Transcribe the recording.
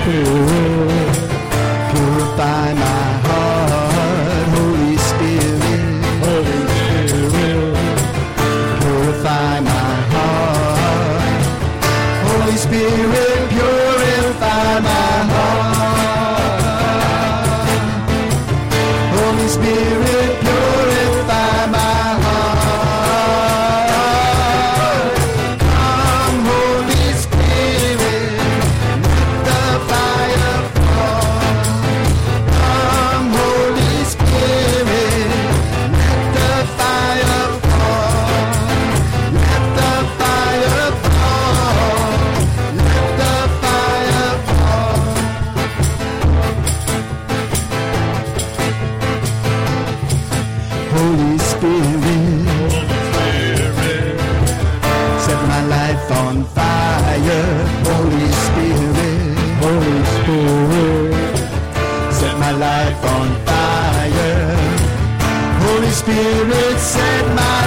Spirit, purify my heart. Holy Spirit, purify my heart. Holy Spirit, purify my heart. Holy Spirit, purify my heart. Come, Holy Spirit, let the fire fall. Come, Holy Spirit, let the fire fall. Let the fire fall. Let the fire fall. Holy Spirit, set my life on fire. Holy Spirit, set my life on fire. Holy Spirit, set my